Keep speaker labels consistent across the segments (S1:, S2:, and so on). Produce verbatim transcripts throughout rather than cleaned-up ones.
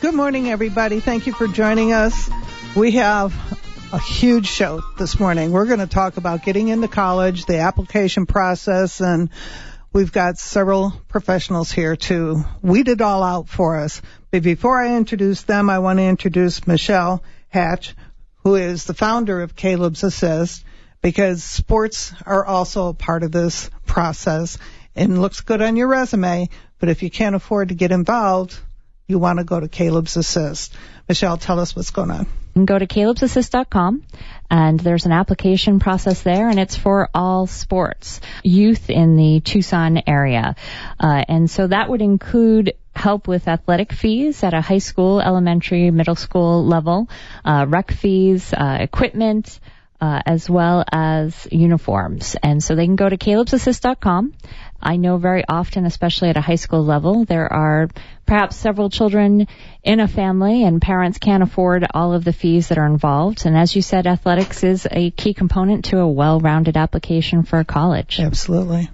S1: Good morning, everybody. Thank you for joining us. We have a huge show this morning. We're going to talk about getting into college, the application process, and we've got several professionals here to weed it all out for us. But before I introduce them, I want to introduce Michelle Hatch, who is the founder of Caleb's Assist, because sports are also a part of this process and looks good on your resume, but if you can't afford to get involved, you want to go to Caleb's Assist. Michelle, tell us what's going on.
S2: You can go to caleb's assist dot com, and there's an application process there, and it's for all sports, youth in the Tucson area. Uh, and so that would include help with athletic fees at a high school, elementary, middle school level, uh, rec fees, uh, equipment, uh, as well as uniforms. And so they can go to caleb's assist dot com. I know very often, especially at a high school level, there are perhaps several children in a family and parents can't afford all of the fees that are involved. And as you said, athletics is a key component to a well-rounded application for college.
S1: Absolutely.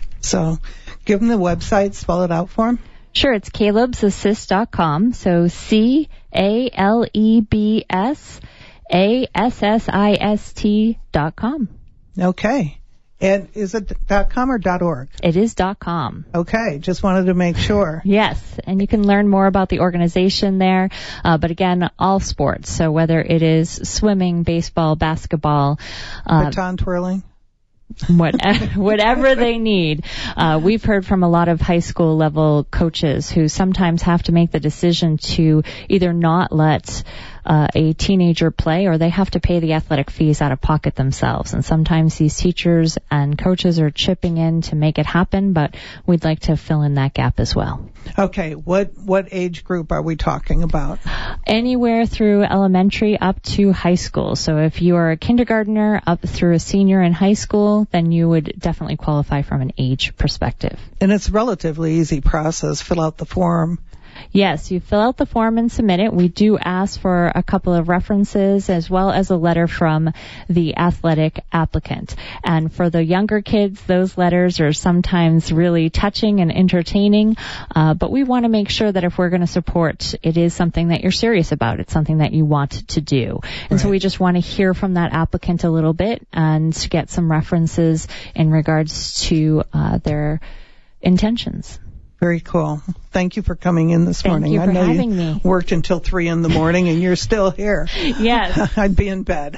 S1: So give them the website, spell it out for them.
S2: Sure, it's caleb's assist dot com. So C A L E B S A S S I S T dot com.
S1: Okay. And is it .com or .org?
S2: It is .com.
S1: Okay, just wanted to make sure.
S2: Yes, and you can learn more about the organization there. Uh, but again, all sports. So whether it is swimming, baseball, basketball, uh,
S1: baton twirling,
S2: whatever, whatever they need. Uh, we've heard from a lot of high school level coaches who sometimes have to make the decision to either not let Uh, a teenager play, or they have to pay the athletic fees out of pocket themselves. And sometimes these teachers and coaches are chipping in to make it happen, but we'd like to fill in that gap as well.
S1: Okay, what what age group are we talking about?
S2: Anywhere through elementary up to high school. So if you are a kindergartner up through a senior in high school, then you would definitely qualify from an age perspective.
S1: And it's a relatively easy process. Fill out the form.
S2: Yes, you fill out the form and submit it. We do ask for a couple of references as well as a letter from the athletic applicant. And for the younger kids, those letters are sometimes really touching and entertaining, uh, but we want to make sure that if we're going to support, it is something that you're serious about. It's something that you want to do. And
S1: right.
S2: So we just want to hear from that applicant a little bit and get some references in regards to uh, their intentions.
S1: Very cool. Thank you for coming in this
S2: Thank
S1: morning.
S2: You for
S1: I know
S2: having
S1: you
S2: me.
S1: worked until three in the morning and you're still here.
S2: Yes.
S1: I'd be in bed.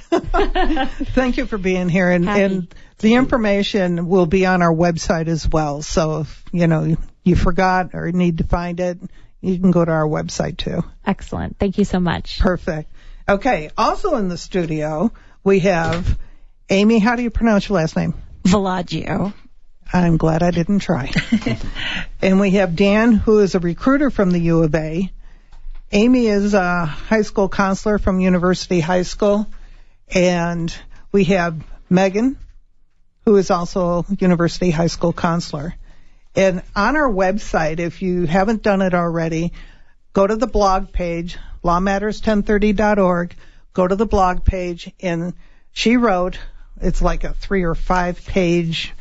S1: Thank you for being here. And, and the information will be on our website as well. So if, you know, you forgot or need to find it, you can go to our website too.
S2: Excellent. Thank you so much.
S1: Perfect. Okay. Also in the studio, we have Amy. How do you pronounce your last name?
S3: Villaggio.
S1: I'm glad I didn't try. And we have Dan, who is a recruiter from the U of A. Amy is a high school counselor from University High School. And we have Megan, who is also a University High School counselor. And on our website, if you haven't done it already, go to the blog page, law matters ten thirty dot org. Go to the blog page, and she wrote, it's like a three or five page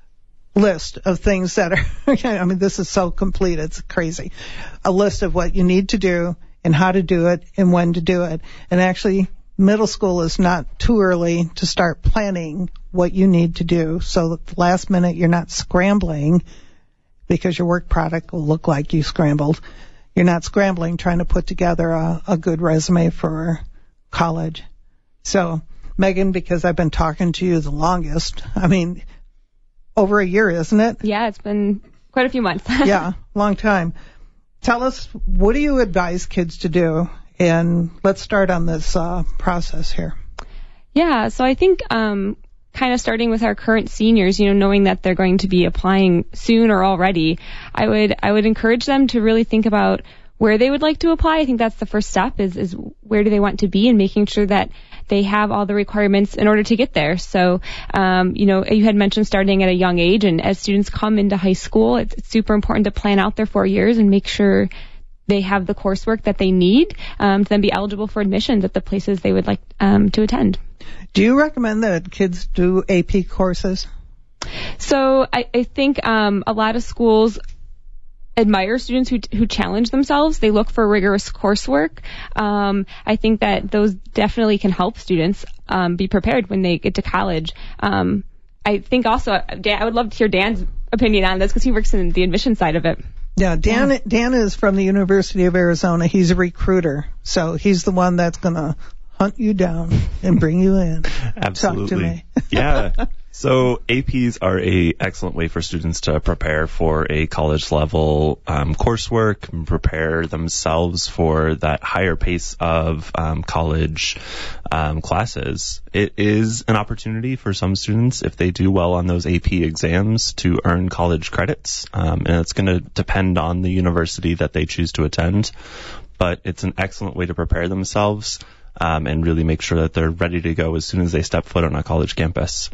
S1: list of things that are, I mean, this is so complete, it's crazy. A list of what you need to do and how to do it and when to do it. And actually, middle school is not too early to start planning what you need to do, so that the last minute you're not scrambling because your work product will look like you scrambled. You're not scrambling trying to put together a, a good resume for college. So, Megan, because I've been talking to you the longest, I mean, over a year, isn't it?
S4: Yeah, it's been quite a few months.
S1: Yeah, long time. Tell us, what do you advise kids to do? And let's start on this uh, process here.
S4: Yeah, so I think um, kind of starting with our current seniors, you know, knowing that they're going to be applying soon or already, I would I would encourage them to really think about where they would like to apply. I think that's the first step is, is where do they want to be, and making sure that they have all the requirements in order to get there. So, um, you know, you had mentioned starting at a young age, and as students come into high school, it's, it's super important to plan out their four years and make sure they have the coursework that they need um, to then be eligible for admissions at the places they would like um, to attend.
S1: Do you recommend that kids do A P courses?
S4: So I, I think um, a lot of schools admire students who who challenge themselves. They look for rigorous coursework. Um, I think that those definitely can help students um, be prepared when they get to college. Um, I think also, Dan, I would love to hear Dan's opinion on this because he works in the admission side of it.
S1: Yeah, Dan, yeah. Dan is from the University of Arizona. He's a recruiter, so he's the one that's going to hunt you down and bring you in.
S3: Absolutely.
S1: Talk to me.
S3: Yeah. So A Ps are a excellent way for students to prepare for a college level um, coursework and prepare themselves for that higher pace of um, college um, classes. It is an opportunity for some students, if they do well on those A P exams, to earn college credits, um, and it's going to depend on the university that they choose to attend. But it's an excellent way to prepare themselves um, and really make sure that they're ready to go as soon as they step foot on a college campus.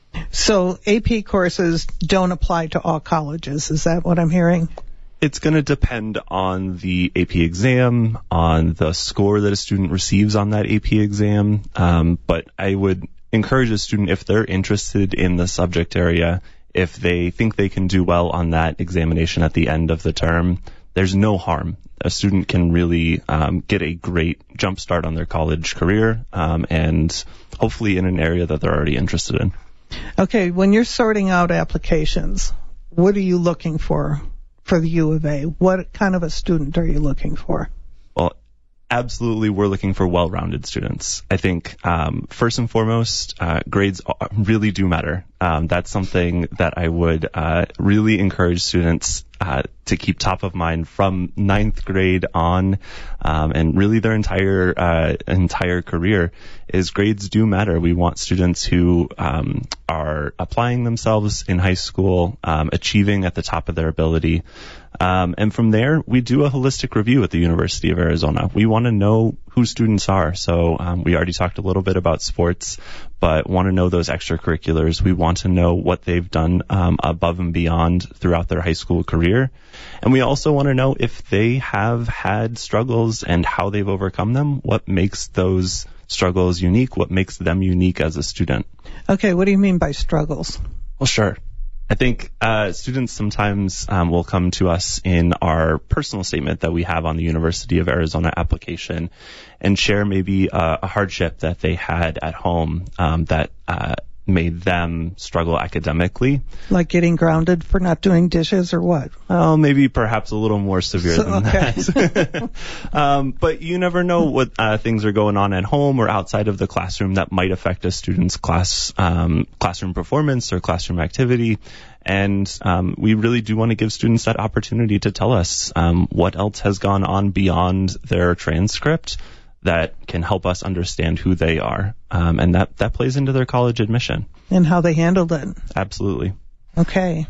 S1: So A P courses don't apply to all colleges. Is that what I'm hearing?
S3: It's going to depend on the A P exam, on the score that a student receives on that A P exam. Um, but I would encourage a student, if they're interested in the subject area, if they think they can do well on that examination at the end of the term, there's no harm. A student can really um, get a great jump start on their college career um, and hopefully in an area that they're already interested in.
S1: Okay, when you're sorting out applications, what are you looking for for the U of A? What kind of a student are you looking for?
S3: Well, absolutely, we're looking for well-rounded students. I think um, first and foremost, uh, grades really do matter. Um, that's something that I would uh, really encourage students uh, to keep top of mind from ninth grade on, um, and really their entire uh, entire career. Is grades do matter. We want students who um, are applying themselves in high school, um, achieving at the top of their ability. Um, and from there, we do a holistic review at the University of Arizona. We want to know who students are. So um, we already talked a little bit about sports, but want to know those extracurriculars. We want to know what they've done um, above and beyond throughout their high school career. And we also want to know if they have had struggles and how they've overcome them, what makes those struggles unique, what makes them unique as a student.
S1: Okay, what do you mean by struggles?
S3: Well, sure. I think uh, students sometimes um, will come to us in our personal statement that we have on the University of Arizona application and share maybe uh, a hardship that they had at home um, that uh, made them struggle academically.
S1: Like getting grounded for not doing dishes or what?
S3: Well, maybe perhaps a little more severe
S1: so,
S3: than
S1: okay.
S3: that. um, but you never know what uh, things are going on at home or outside of the classroom that might affect a student's class um, classroom performance or classroom activity. And um, we really do want to give students that opportunity to tell us um, what else has gone on beyond their transcript that can help us understand who they are. Um, and that, that plays into their college admission.
S1: And how they handled it.
S3: Absolutely.
S1: Okay.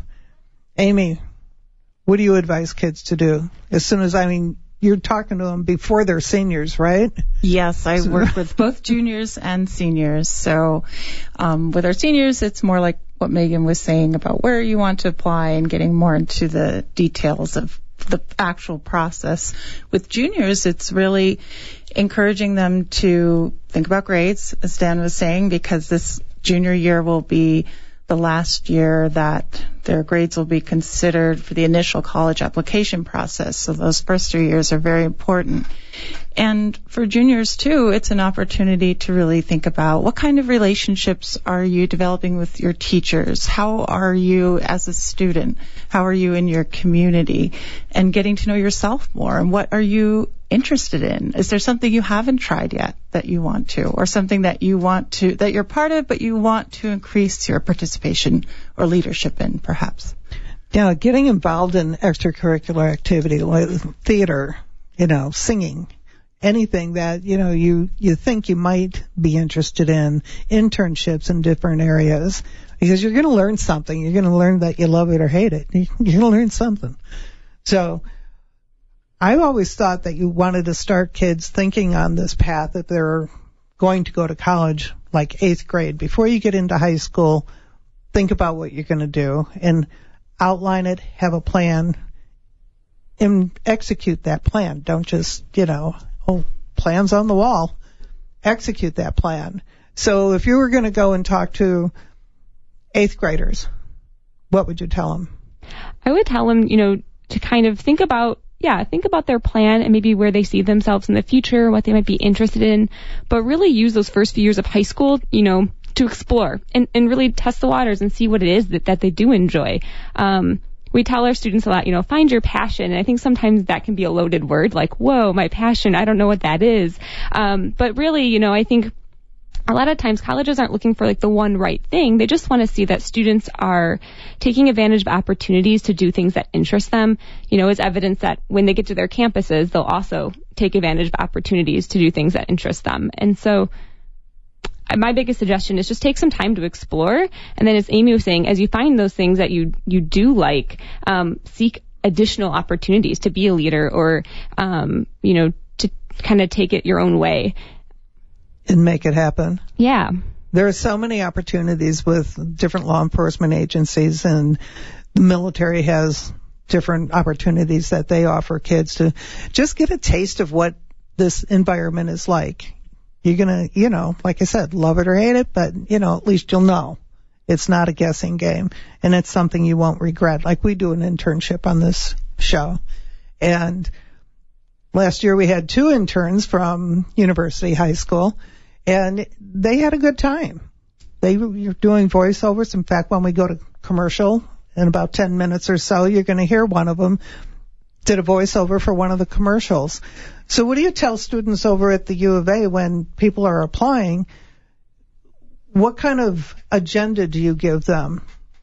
S1: Amy, what do you advise kids to do? As soon as, I mean, you're talking to them before they're seniors, right?
S5: Yes, I work with both juniors and seniors. So um, with our seniors, it's more like what Megan was saying about where you want to apply and getting more into the details of the actual process. With juniors, it's really encouraging them to think about grades, as Dan was saying, because this junior year will be the last year that their grades will be considered for the initial college application process. So those first three years are very important. And for juniors, too, it's an opportunity to really think about what kind of relationships are you developing with your teachers? How are you as a student? How are you in your community? And getting to know yourself more. And what are you interested in? Is there something you haven't tried yet that you want to, or something that you want to, that you're part of, but you want to increase your participation or leadership in, perhaps?
S1: Yeah, getting involved in extracurricular activity like theater, you know, singing, anything that, you know, you, you think you might be interested in, internships in different areas, because you're going to learn something. You're going to learn that you love it or hate it. You're going to learn something. So I've always thought that you wanted to start kids thinking on this path that they're going to go to college, like eighth grade. Before you get into high school, think about what you're going to do and outline it, have a plan, and execute that plan. Don't just, you know, oh, plans on the wall. Execute that plan. So if you were going to go and talk to eighth graders, what would you tell them?
S4: I would tell them, you know, to kind of think about, yeah, think about their plan and maybe where they see themselves in the future, what they might be interested in, but really use those first few years of high school, you know, to explore and, and really test the waters and see what it is that, that they do enjoy. Um, we tell our students a lot, you know, find your passion. And I think sometimes that can be a loaded word, like, whoa, my passion, I don't know what that is. Um, but really, you know, I think a lot of times colleges aren't looking for like the one right thing. They just want to see that students are taking advantage of opportunities to do things that interest them, you know, as evidence that when they get to their campuses, they'll also take advantage of opportunities to do things that interest them. And so my biggest suggestion is just take some time to explore. And then as Amy was saying, as you find those things that you, you do like, um, seek additional opportunities to be a leader or, um, you know, to kind of take it your own way.
S1: And make it happen.
S4: Yeah.
S1: There are so many opportunities with different law enforcement agencies, and the military has different opportunities that they offer kids to just get a taste of what this environment is like. You're going to, you know, like I said, love it or hate it, but, you know, at least you'll know. It's not a guessing game, and it's something you won't regret. Like we do an internship on this show. And last year we had two interns from University High School, and they had a good time. They were doing voiceovers. In fact, when we go to commercial in about ten minutes or so, you're going to hear one of them did a voiceover for one of the commercials. So what do you tell students over at the U of A when people are applying? What kind of agenda do you give them?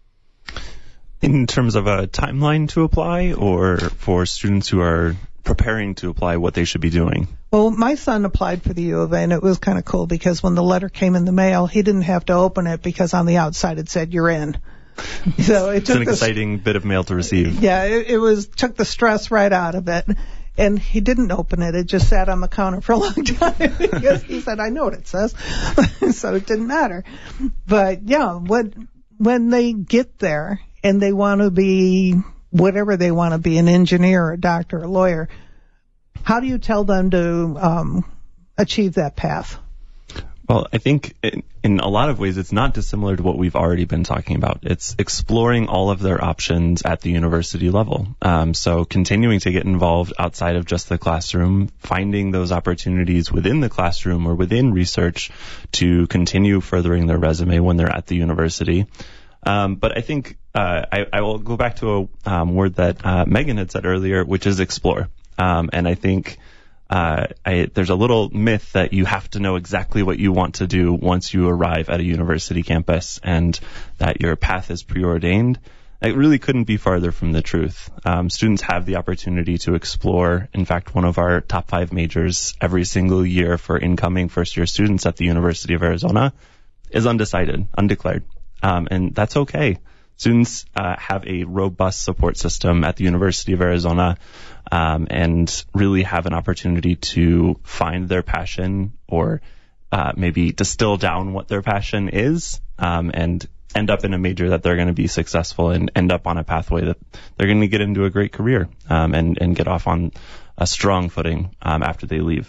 S3: In terms of a timeline to apply, or for students who are preparing to apply, what they should be doing?
S1: Well, my son applied for the U of A, and it was kind of cool because when the letter came in the mail, he didn't have to open it because on the outside it said, "You're in." So it
S3: it's
S1: took
S3: an exciting
S1: the,
S3: bit of mail to receive.
S1: Yeah, it, it was took the stress right out of it. And he didn't open it. It just sat on the counter for a long time because he said, "I know what it says." So it didn't matter. But yeah, when, when they get there and they want to be whatever they want to be, an engineer, a doctor, a lawyer, how do you tell them to um, achieve that path?
S3: Well, I think in, in a lot of ways it's not dissimilar to what we've already been talking about. It's exploring all of their options at the university level. Um, so continuing to get involved outside of just the classroom, finding those opportunities within the classroom or within research to continue furthering their resume when they're at the university. Um, but I think uh, I, I will go back to a um, word that uh, Megan had said earlier, which is explore. Um, and I think Uh, I, there's a little myth that you have to know exactly what you want to do once you arrive at a university campus and that your path is preordained. It really couldn't be farther from the truth. Um, students have the opportunity to explore. In fact, one of our top five majors every single year for incoming first-year students at the University of Arizona is undecided, undeclared. Um, and that's okay. Students uh, have a robust support system at the University of Arizona, um, and really have an opportunity to find their passion, or uh, maybe distill down what their passion is, um, and end up in a major that they're going to be successful and end up on a pathway that they're going to get into a great career, um, and, and get off on a strong footing um, after they leave.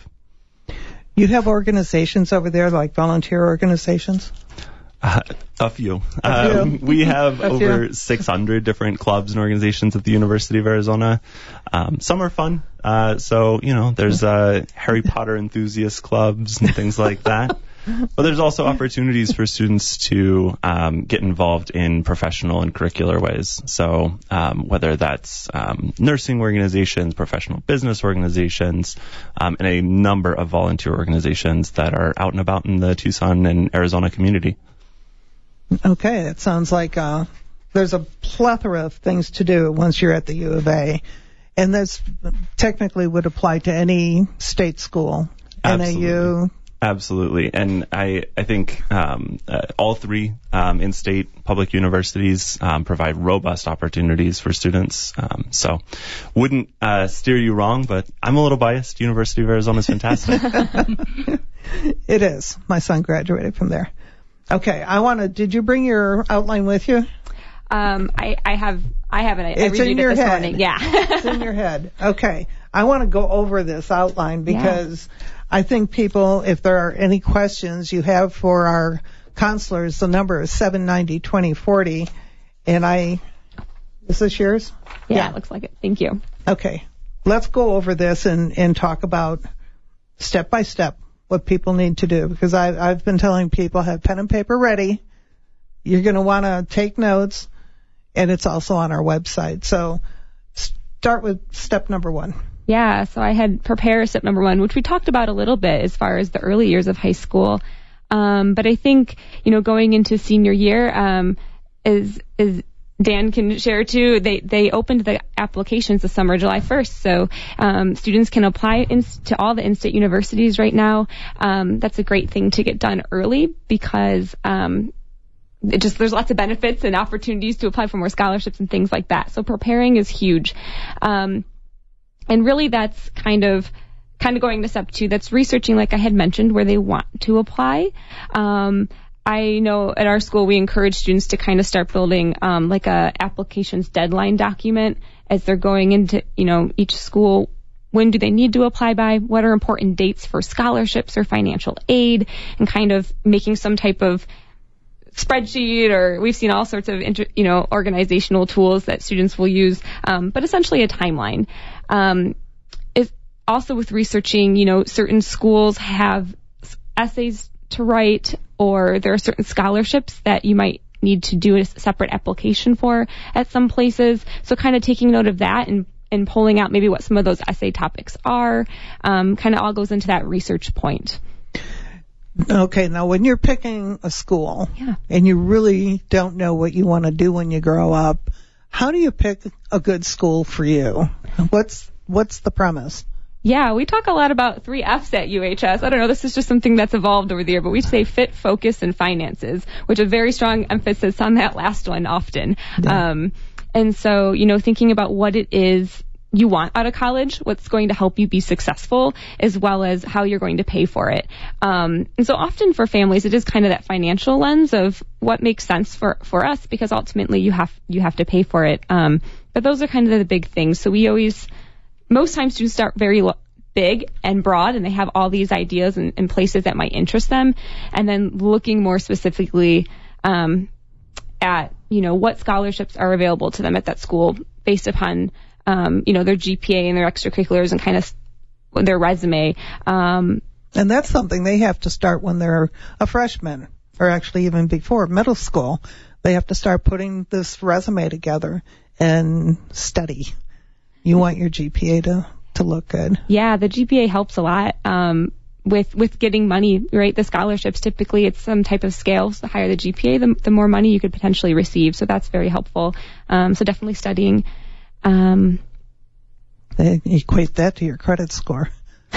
S1: You have organizations over there, like volunteer organizations?
S3: Uh, a few.
S1: A few.
S3: Um, we have
S1: A
S3: over
S1: few.
S3: six hundred different clubs and organizations at the University of Arizona. Um, some are fun. Uh, so, you know, there's uh, Harry Potter enthusiast clubs and things like that. But there's also opportunities for students to um, get involved in professional and curricular ways. So um, whether that's um, nursing organizations, professional business organizations, um, and a number of volunteer organizations that are out and about in the Tucson and Arizona community.
S1: Okay, it sounds like uh, there's a plethora of things to do once you're at the U of A. And this technically would apply to any state school,
S3: Absolutely.
S1: N A U.
S3: Absolutely. And I, I think um, uh, all three um, in-state public universities um, provide robust opportunities for students. Um, so wouldn't uh, steer you wrong, but I'm a little biased. University of Arizona is fantastic.
S1: It is. My son graduated from there. Okay, I want to, did you bring your outline with you?
S4: Um, I, I have, I have it. I
S1: It's
S4: reviewed
S1: in
S4: it
S1: your
S4: this
S1: head.
S4: morning. Yeah.
S1: It's in your head. Okay. I want to go over this outline because yeah. I think people, if there are any questions you have for our counselors, the number is seven ninety, twenty forty. And I Is this yours?
S4: Yeah,
S1: Yeah.
S4: it looks like it. Thank you.
S1: Okay. Let's go over this and, and talk about step by step what people need to do, because I, I've been telling people have pen and paper ready. You're going to want to take notes, and it's also on our website. So start with step number one.
S4: Yeah, so I had prepare step number one, which we talked about a little bit as far as the early years of high school. Um, but I think, you know, going into senior year, um, is, is, Dan can share too, they, they opened the applications this summer, July first. So, um, students can apply in, to all the in-state universities right now. Um, that's a great thing to get done early because, um, it just, there's lots of benefits and opportunities to apply for more scholarships and things like that. So preparing is huge. Um, and really that's kind of, kind of going to step two. That's researching, like I had mentioned, where they want to apply. Um, I know at our school we encourage students to kind of start building um, like a applications deadline document as they're going into, you know, each school. When do they need to apply by? What are important dates for scholarships or financial aid? And kind of making some type of spreadsheet, or we've seen all sorts of, inter, you know, organizational tools that students will use, um, but essentially a timeline. Um, is also with researching, you know, certain schools have essays to write, or there are certain scholarships that you might need to do a separate application for at some places. So kind of taking note of that and, and pulling out maybe what some of those essay topics are, um, kind of all goes into that research point.
S1: Okay, now when you're picking a school
S4: Yeah.
S1: and you really don't know what you want to do when you grow up, how do you pick a good school for you? What's what's the premise?
S4: Yeah, we talk a lot about three F's at U H S. I don't know, this is just something that's evolved over the year, but we say fit, focus, and finances, which a very strong emphasis on that last one often.
S1: Yeah.
S4: Um, and so, you know, thinking about what it is you want out of college, what's going to help you be successful, as well as how you're going to pay for it. Um, and so often for families, it is kind of that financial lens of what makes sense for, for us, because ultimately you have, you have to pay for it. Um, but those are kind of the big things. So we always, most times students start very lo- big and broad, and they have all these ideas and, and places that might interest them. And then looking more specifically, um, at, you know, what scholarships are available to them at that school based upon, um, you know, their G P A and their extracurriculars and kind of their resume. Um,
S1: And that's something they have to start when they're a freshman, or actually even before middle school. They have to start putting this resume together and study. You want your G P A to, to look good.
S4: Yeah, the G P A helps a lot. Um, with, with getting money, right? The scholarships, typically it's some type of scale. So the higher the G P A, the, the more money you could potentially receive. So that's very helpful. Um, so definitely studying. Um,
S1: They equate that to your credit score.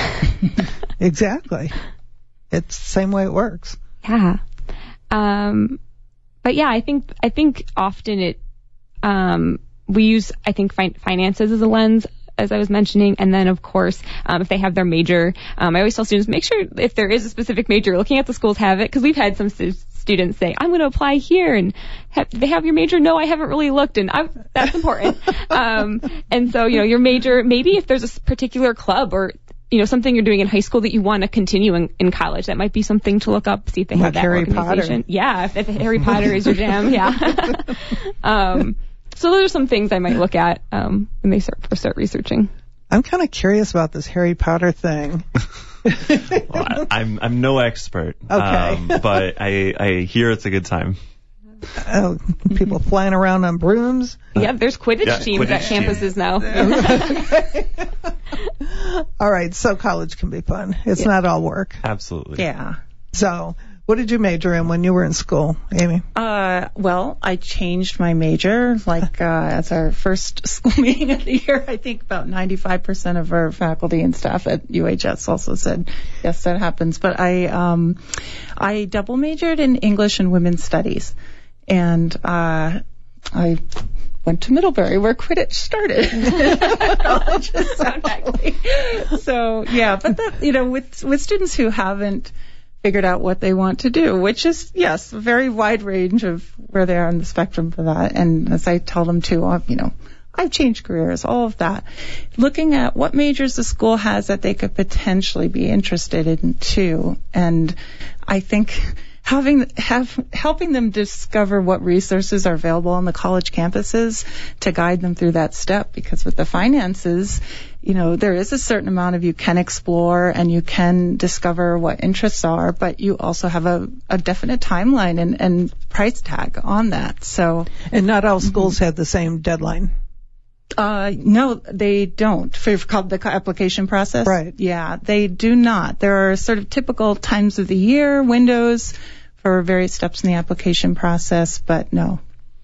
S1: Exactly. It's the same way it works.
S4: Yeah. Um, but yeah, I think, I think often it, um, we use, I think, fin- finances as a lens, as I was mentioning. And then, of course, um, if they have their major, um, I always tell students, make sure if there is a specific major, looking at the schools have it, because we've had some stu- students say, I'm going to apply here, and have, they have your major? No, I haven't really looked, and I, that's important. um, and so, you know, your major, maybe if there's a particular club or, you know, something you're doing in high school that you want to continue in, in college, that might be something to look up, see if they
S1: Like
S4: have that
S1: Harry
S4: organization.
S1: Potter.
S4: Yeah, if, if Harry Potter is your jam, yeah. um, so those are some things I might look at um, when they start, start researching.
S1: I'm kind of curious about this Harry Potter thing.
S3: Well, I, I'm I'm no expert,
S1: Okay.
S3: um, but I I hear it's a good time.
S1: Oh, people flying around on brooms.
S4: Yeah, there's Quidditch
S3: Yeah,
S4: teams
S3: Quidditch
S4: at campuses now.
S1: All right, so college can be fun. It's
S5: Yeah.
S1: not all work.
S3: Absolutely.
S5: Yeah.
S1: So, what did you major in when you were in school, Amy?
S5: Uh, well, I changed my major, like, uh, as our first school meeting of the year. I think about ninety-five percent of our faculty and staff at U H S also said, yes, that happens. But I, um, I double majored in English and Women's Studies. And, uh, I went to Middlebury, where Quidditch started. College, exactly. So, yeah, but that, you know, with, with students who haven't figured out what they want to do, which is, yes, a very wide range of where they are on the spectrum for that. And as I tell them too, uh, you know, I've changed careers, all of that. Looking at what majors the school has that they could potentially be interested in too. And I think having have helping them discover what resources are available on the college campuses to guide them through that step, because with the finances, you know, there is a certain amount of you can explore and you can discover what interests are, but you also have a, a definite timeline and, and price tag on that. So,
S1: and not all schools mm-hmm. have the same deadline.
S5: Uh, no, they don't. For called the application process,
S1: right?
S5: Yeah, they do not. There are sort of typical times of the year windows for various steps in the application process, but no.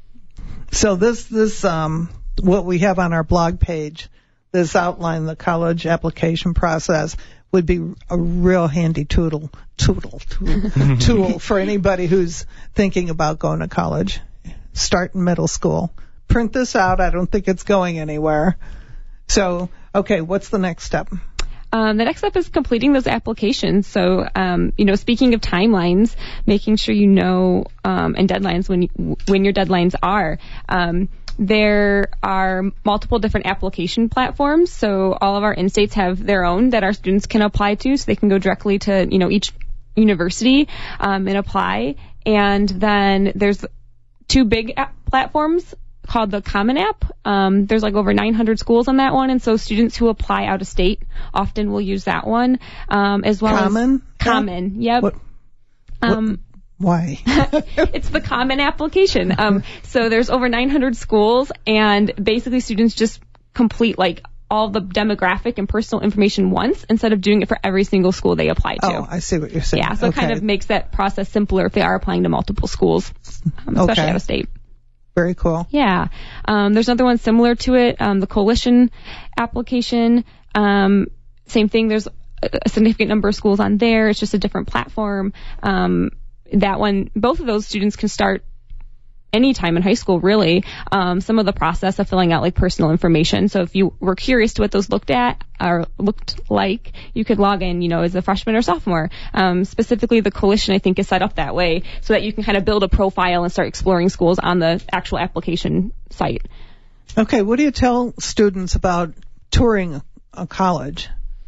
S1: So this this um what we have on our blog page, this outline, the college application process, would be a real handy tool tool tool, tool for anybody who's thinking about going to college. Start in middle school. Print this out. I don't think it's going anywhere. So, okay, what's the next step?
S4: Um, the next step is completing those applications. So, um, you know, speaking of timelines, making sure you know um, and deadlines when you, when your deadlines are. Um, there are multiple different application platforms. So all of our in-states have their own that our students can apply to. So they can go directly to, you know, each university um, and apply. And then there's two big app platforms called the Common App. Um, there's like over nine hundred schools on that one, and so students who apply out of state often will use that one, um, as well
S1: Common?
S4: as Common. Yep.
S1: What, what,
S4: um,
S1: why?
S4: It's the Common application. Um, so there's over nine hundred schools, and basically students just complete like all the demographic and personal information once instead of doing it for every single school they apply to.
S1: Oh, I see what you're saying.
S4: Yeah, so
S1: okay.
S4: it kind of makes that process simpler if they are applying to multiple schools, um, especially
S1: okay.
S4: out of state.
S1: Very cool.
S4: Yeah. Um, there's another one similar to it, um, the Coalition application. Um, same thing. There's a significant number of schools on there. It's just a different platform. Um, that one, both of those students can start anytime in high school, really. Um, some of the process of filling out like personal information. So if you were curious to what those looked at or looked like, you could log in, you know, as a freshman or sophomore. Um, specifically, the Coalition, I think, is set up that way so that you can kind of build a profile and start exploring schools on the actual application site.
S1: Okay, what do you tell students about touring a college?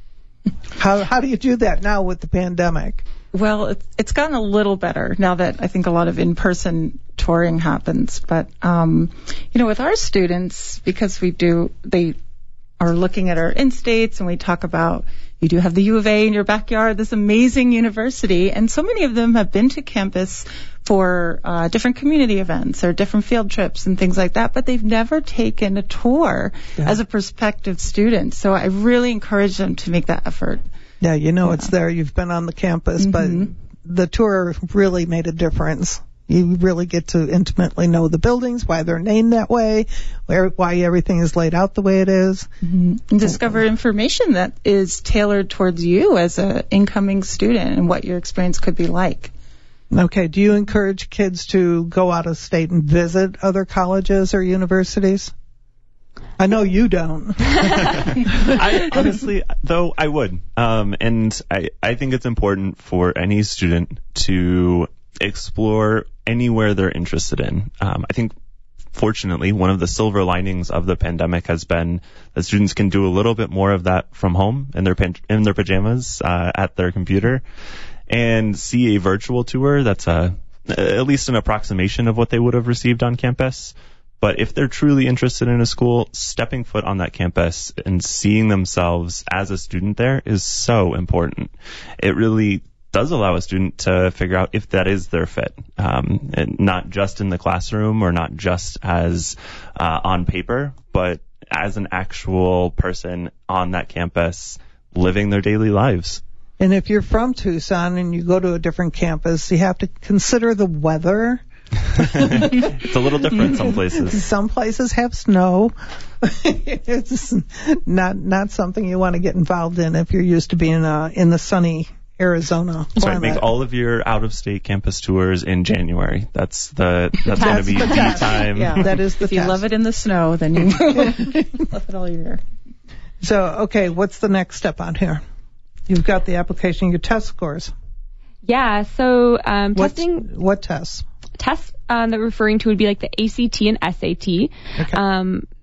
S1: How how do you do that now with the pandemic?
S5: Well, it's, it's gotten a little better now that I think a lot of in-person touring happens. But, um, you know, with our students, because we do, they are looking at our in-states and we talk about, you do have the U of A in your backyard, this amazing university. And so many of them have been to campus for uh, different community events or different field trips and things like that, but they've never taken a tour yeah. as a prospective student. So I really encourage them to make that effort.
S1: Yeah, you know yeah. it's there. You've been on the campus, mm-hmm. but the tour really made a difference. You really get to intimately know the buildings, why they're named that way, where, why everything is laid out the way it is.
S5: Mm-hmm. And discover information that is tailored towards you as an incoming student and what your experience could be like.
S1: Okay, do you encourage kids to go out of state and visit other colleges or universities? I know you don't.
S3: I honestly, though, I would. Um, and I, I think it's important for any student to explore anywhere they're interested in. Um, I think, fortunately, one of the silver linings of the pandemic has been that students can do a little bit more of that from home in their pan- in their pajamas uh, at their computer and see a virtual tour that's a, at least an approximation of what they would have received on campus. But if they're truly interested in a school, stepping foot on that campus and seeing themselves as a student there is so important. It really does allow a student to figure out if that is their fit, um, and not just in the classroom or not just as uh, on paper, but as an actual person on that campus living their daily lives.
S1: And if you're from Tucson and you go to a different campus, you have to consider the weather.
S3: It's a little different some places.
S1: Some places have snow. It's not not something you want to get involved in if you're used to being uh, in the sunny Arizona climate.
S3: Sorry, make all of your out-of-state campus tours in January. That's the that's going to be the, the time.
S1: Yeah, that is the
S5: If
S1: test.
S5: you love it in the snow, then you love it all year.
S1: So, okay, what's the next step on here? You've got the application, your test scores.
S4: Yeah, so um,
S1: What's,
S4: testing...
S1: What tests?
S4: Tests um, that we're referring to would be like the A C T and S A T.
S1: Okay.
S4: Um,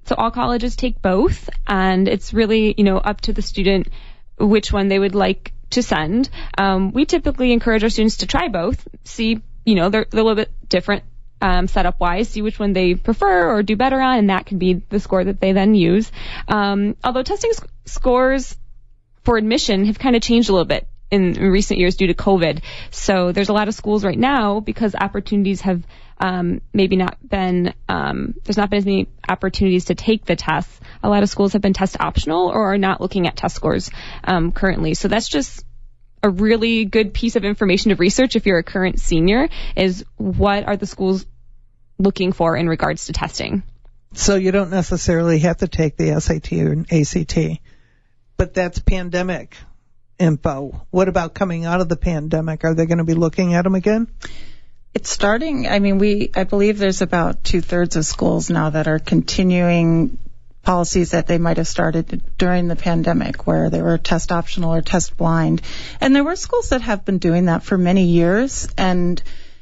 S4: So all colleges take both, and it's really, you know, up to the student which one they would like to send. Um, we typically encourage our students to try both, see, you know, they're, they're a little bit different um, setup wise, see which one they prefer or do better on, and that can be the score that they then use. Um, although testing sc- scores for admission have kind of changed a little bit in recent years due to COVID. So there's a lot of schools right now, because opportunities have um, maybe not been, um, there's not been as many opportunities to take the tests. A lot of schools have been test optional or are not looking at test scores um, currently. So that's just a really good piece of information to research if you're a current senior, is what are the schools looking for in regards to testing.
S1: So you don't necessarily have to take the S A T or A C T, but that's pandemic info. What about coming out of the pandemic? Are they going to be looking at them again?
S5: It's starting. I mean, we, I believe there's about two thirds of schools now that are continuing policies that they might have started during the pandemic, where they were test optional or test blind. And there were schools that have been doing that for many years. And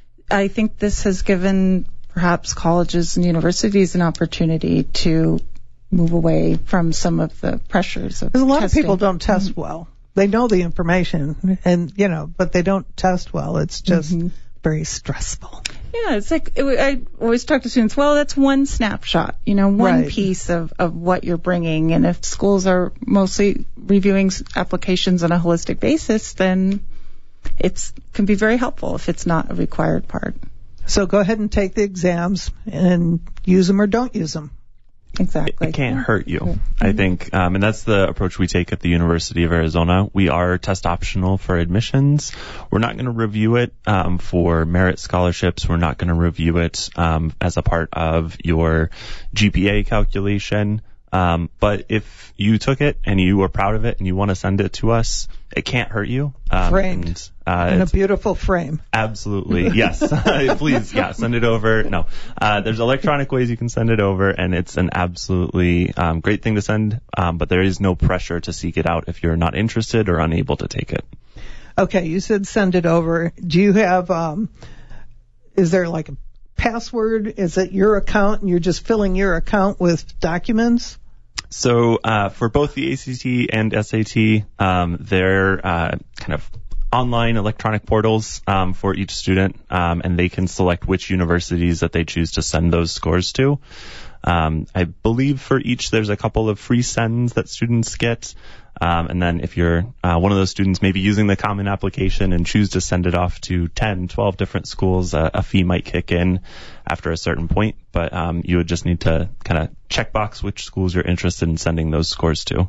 S5: I think this has given perhaps colleges and universities an opportunity to move away from some of the pressures of
S1: Because a lot
S5: testing.
S1: of people don't test mm-hmm. well. They know the information, and you know, but they don't test well. It's just mm-hmm. very stressful.
S5: Yeah, it's like, it, I always talk to students, well, that's one snapshot, you know, one
S1: right.
S5: piece of, of what you're bringing. And if schools are mostly reviewing applications on a holistic basis, then it's can be very helpful if it's not a required part.
S1: So go ahead and take the exams and use them or don't use them.
S5: Exactly.
S3: It, it can't hurt you, mm-hmm. I think. Um, and that's the approach we take at the University of Arizona. We are test optional for admissions. We're not going to review it um, for merit scholarships. We're not going to review it um, as a part of your G P A calculation. Um, but if you took it and you were proud of it and you want to send it to us, it can't hurt you. Um,
S1: Framed.
S3: And, uh,
S1: in a beautiful frame.
S3: Absolutely. Yes. Please, yeah, send it over. No, uh, there's electronic ways you can send it over, and it's an absolutely um, great thing to send, um, but there is no pressure to seek it out if you're not interested or unable to take it.
S1: Okay, you said send it over. Do you have, um, is there like a password? Is it your account and you're just filling your account with documents?
S3: So uh, for both the A C T and S A T, um, they're uh, kind of online electronic portals um, for each student, um, and they can select which universities that they choose to send those scores to. Um, I believe for each there's a couple of free sends that students get. Um, and then if you're uh, one of those students maybe using the common application and choose to send it off to ten, twelve different schools, uh, a fee might kick in after a certain point. But um, you would just need to kind of check box which schools you're interested in sending those scores to.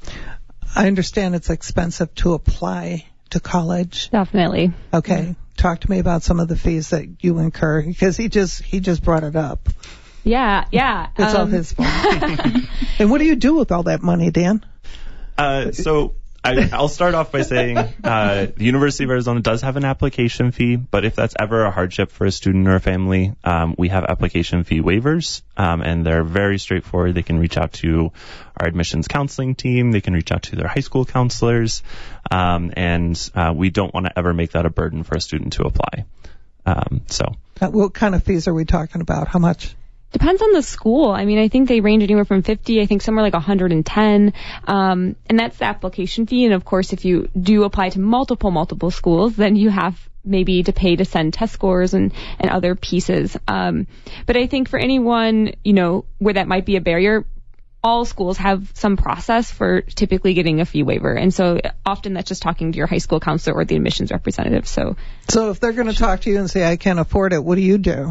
S1: I understand it's expensive to apply to college.
S4: Definitely.
S1: Okay. Yeah. Talk to me about some of the fees that you incur, because he just he just brought it up.
S4: Yeah, yeah.
S1: It's um, all his fault. And what do you do with all that money, Dan?
S3: Uh, so I, I'll start off by saying uh, the University of Arizona does have an application fee, but if that's ever a hardship for a student or a family, um, we have application fee waivers, um, and they're very straightforward. They can reach out to our admissions counseling team. They can reach out to their high school counselors, um, and uh, we don't want to ever make that a burden for a student to apply. Um, so,
S1: uh, what kind of fees are we talking about? How much?
S4: Depends on the school. I mean, I think they range anywhere from fifty, I think somewhere like one hundred ten. Um, and that's the application fee. And of course, if you do apply to multiple, multiple schools, then you have maybe to pay to send test scores and, and other pieces. Um, but I think for anyone, you know, where that might be a barrier, all schools have some process for typically getting a fee waiver. And so often that's just talking to your high school counselor or the admissions representative. So,
S1: so if they're going to talk to you and say, I can't afford it, what do you do?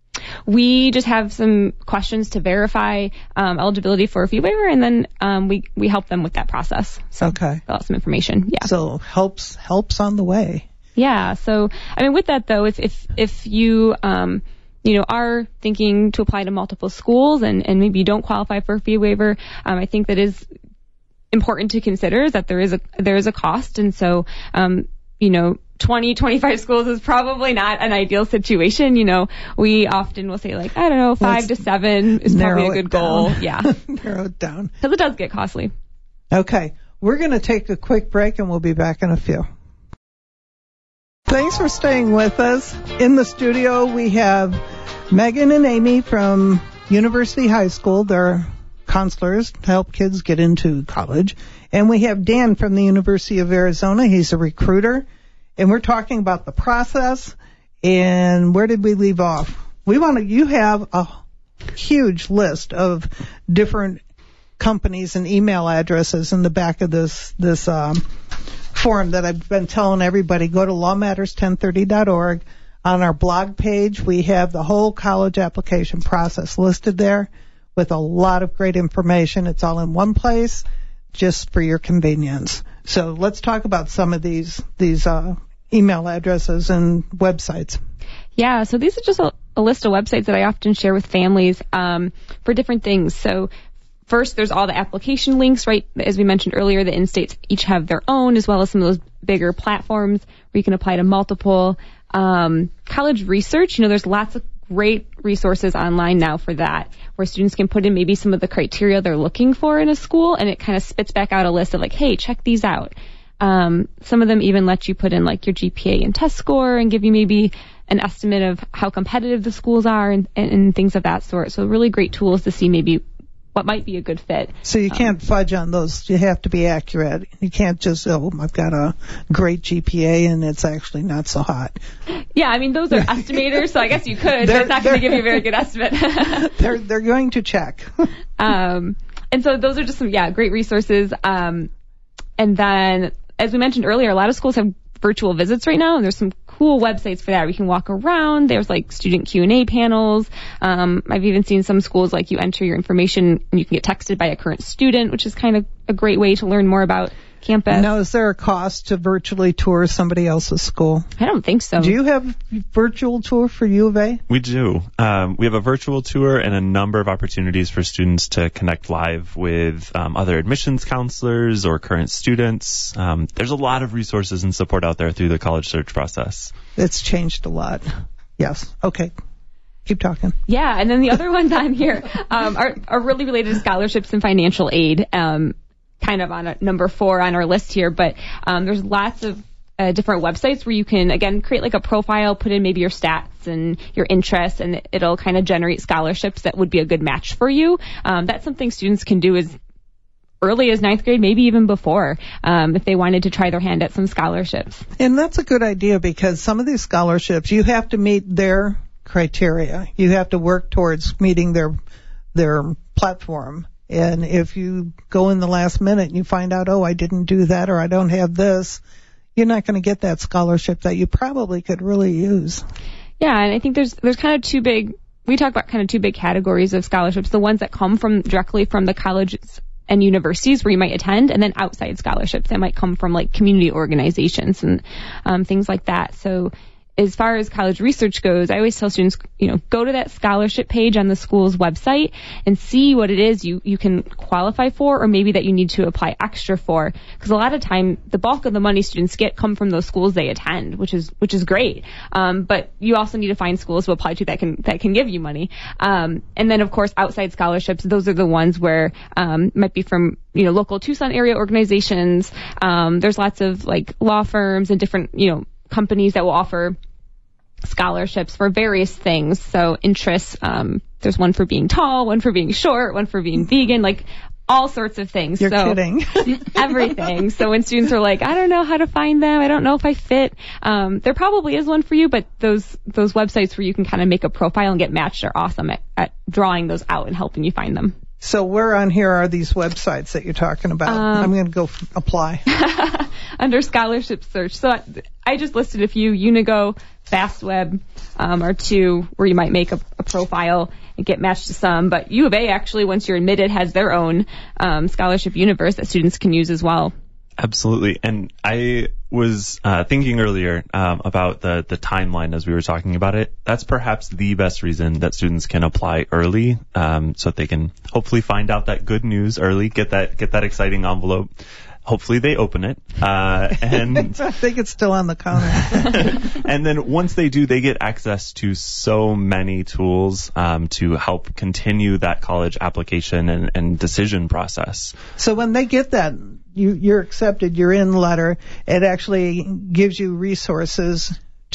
S4: We just have some questions to verify um, eligibility for a fee waiver, and then um, we we help them with that process. So
S1: okay.
S4: Fill out some information. Yeah.
S1: So helps helps on the way.
S4: Yeah. So I mean, with that though, if if if you um you know are thinking to apply to multiple schools and and maybe you don't qualify for a fee waiver, um, I think that is important to consider is that there is a there is a cost, and so um you know. twenty, twenty-five schools is probably not an ideal situation. You know, we often will say like, I don't know, five
S1: Let's
S4: to seven is probably a good goal. Yeah.
S1: Narrow it down.
S4: Because it does get costly.
S1: Okay. We're going to take a quick break and we'll be back in a few. Thanks for staying with us. In the studio, we have Megan and Amy from University High School. They're counselors to help kids get into college. And we have Dan from the University of Arizona. He's a recruiter. And we're talking about the process. And where did we leave off? We want to, you have a huge list of different companies and email addresses in the back of this, this, um, form that I've been telling everybody. Go to law matters ten thirty dot org. On our blog page, we have the whole college application process listed there with a lot of great information. It's all in one place just for your convenience. So let's talk about some of these, these, uh, email addresses and websites.
S4: Yeah, so these are just a, a list of websites that I often share with families um, for different things. So first, there's all the application links, right? As we mentioned earlier, the in-states each have their own, as well as some of those bigger platforms where you can apply to multiple. Um, college research, you know, there's lots of great resources online now for that, where students can put in maybe some of the criteria they're looking for in a school, and it kind of spits back out a list of like, hey, check these out. Um, some of them even let you put in like your G P A and test score and give you maybe an estimate of how competitive the schools are and, and, and things of that sort. So really great tools to see maybe what might be a good fit.
S1: So you can't um, fudge on those. You have to be accurate. You can't just, oh, I've got a great G P A and it's actually not so hot.
S4: Yeah, I mean, those are estimators, so I guess you could, but it's not going to give you a very good estimate.
S1: they're they're going to check.
S4: um, and so those are just some, yeah, great resources. Um, and then, as we mentioned earlier, a lot of schools have virtual visits right now, and there's some cool websites for that. We can walk around. There's like student Q and A panels. Um, I've even seen some schools like you enter your information and you can get texted by a current student, which is kind of a great way to learn more about campus.
S1: Now, is there a cost to virtually tour somebody else's school?
S4: I don't think so.
S1: Do you have virtual tour for U of A?
S3: We do. Um, we have a virtual tour and a number of opportunities for students to connect live with um, other admissions counselors or current students. Um, there's a lot of resources and support out there through the college search process.
S1: It's changed a lot. Yes. Okay. Keep talking.
S4: Yeah, and then the other ones on here um, are, are really related to scholarships and financial aid. Um, kind of on a number four on our list here, but um, there's lots of uh, different websites where you can, again, create like a profile, put in maybe your stats and your interests, and it'll kind of generate scholarships that would be a good match for you. Um, that's something students can do as early as ninth grade, maybe even before, um, if they wanted to try their hand at some scholarships.
S1: And that's a good idea, because some of these scholarships, you have to meet their criteria. You have to work towards meeting their their platform. And if you go in the last minute and you find out, oh, I didn't do that or I don't have this, you're not going to get that scholarship that you probably could really use.
S4: Yeah, and I think there's there's kind of two big, we talk about kind of two big categories of scholarships, the ones that come from directly from the colleges and universities where you might attend, and then outside scholarships that might come from like community organizations and um, things like that. So as far as college research goes, I always tell students, you know, go to that scholarship page on the school's website and see what it is you, you can qualify for, or maybe that you need to apply extra for. Because a lot of time, the bulk of the money students get come from those schools they attend, which is which is great. Um, but you also need to find schools to apply to that can that can give you money. Um, and then, of course, outside scholarships, those are the ones where um, might be from, you know, local Tucson area organizations. Um, there's lots of like law firms and different, you know, companies that will offer scholarships for various things. So interests, um, there's one for being tall, one for being short, one for being vegan, like all sorts of things.
S1: You're
S4: so,
S1: kidding.
S4: Everything. So when students are like, I don't know how to find them, I don't know if I fit, um, there probably is one for you, but those those websites where you can kind of make a profile and get matched are awesome at, at drawing those out and helping you find them.
S1: So where on here are these websites that you're talking about? Um, I'm going to go f- apply.
S4: Under scholarship search. So I, I just listed a few. Unigo, FastWeb um, are two where you might make a, a profile and get matched to some. But U of A actually, once you're admitted, has their own um, scholarship universe that students can use as well.
S3: Absolutely. And I was uh, thinking earlier um, about the, the timeline as we were talking about it. That's perhaps the best reason that students can apply early, um, so that they can hopefully find out that good news early, get that get that exciting envelope. Hopefully they open it. Uh, and
S1: I think it's still on the counter.
S3: And then once they do, they get access to so many tools um, to help continue that college application and, and decision process.
S1: So when they get that, you, you're accepted, you're in letter, it actually gives you resources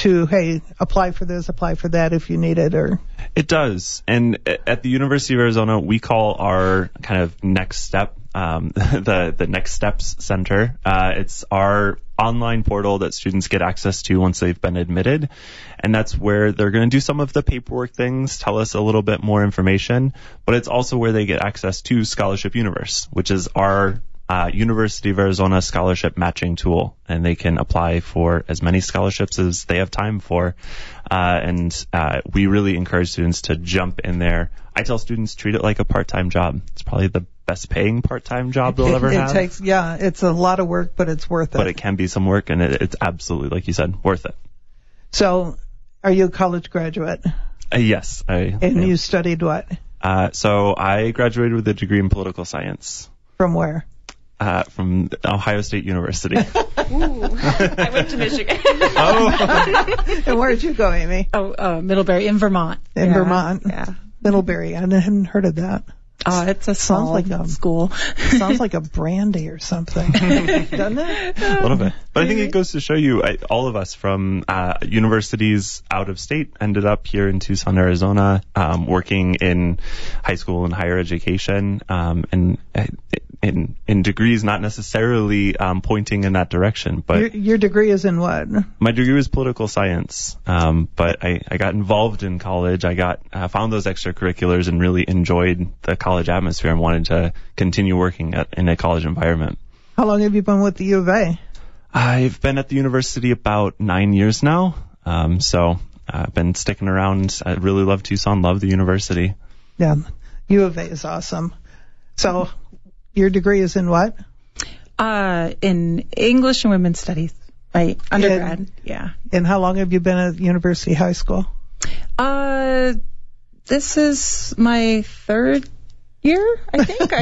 S1: to, hey, apply for this, apply for that if you need it, or?
S3: It does. And at the University of Arizona, we call our kind of next step, um, the, the Next Steps Center. Uh, it's our online portal that students get access to once they've been admitted. And that's where they're going to do some of the paperwork things, tell us a little bit more information, but it's also where they get access to Scholarship Universe, which is our Uh, University of Arizona scholarship matching tool, and they can apply for as many scholarships as they have time for. Uh, and uh, we really encourage students to jump in there. I tell students, treat it like a part-time job. It's probably the best paying part-time job they'll ever
S1: it, it
S3: have.
S1: Takes, yeah, it's a lot of work, but it's worth it.
S3: But it can be some work, and it, it's absolutely, like you said, worth it.
S1: So, are you a college graduate?
S3: Uh, yes. I,
S1: and
S3: I,
S1: you studied what?
S3: Uh, so I graduated with a degree in political science.
S1: From where?
S3: Uh, from Ohio State University.
S4: Ooh, I went to Michigan.
S3: Oh.
S1: And where did you go, Amy?
S5: Oh, uh, Middlebury in Vermont.
S1: In
S5: yeah.
S1: Vermont.
S5: Yeah.
S1: Middlebury. I hadn't heard of that.
S5: Oh, it's a
S1: Sounds
S5: small
S1: like a
S5: school.
S1: Sounds like a brandy or something, doesn't it?
S3: A little bit. But I think it goes to show you, I, all of us from uh, universities out of state ended up here in Tucson, Arizona, um, working in high school and higher education, um, and uh, in in degrees not necessarily um, pointing in that direction. But
S1: Your, your degree is in what?
S3: my degree was political science, um, but I, I got involved in college. I got uh, found those extracurriculars and really enjoyed the college atmosphere and wanted to continue working at, in a college environment.
S1: How long have you been with the U of A?
S3: I've been at the university about nine years now, um, so I've been sticking around. I really love Tucson, love the university.
S1: Yeah, U of A is awesome. So, your degree is in what?
S5: Uh, in English and Women's Studies, right? Undergrad,
S1: And,
S5: yeah.
S1: And how long have you been at University High School?
S5: Uh, this is my third year, I think.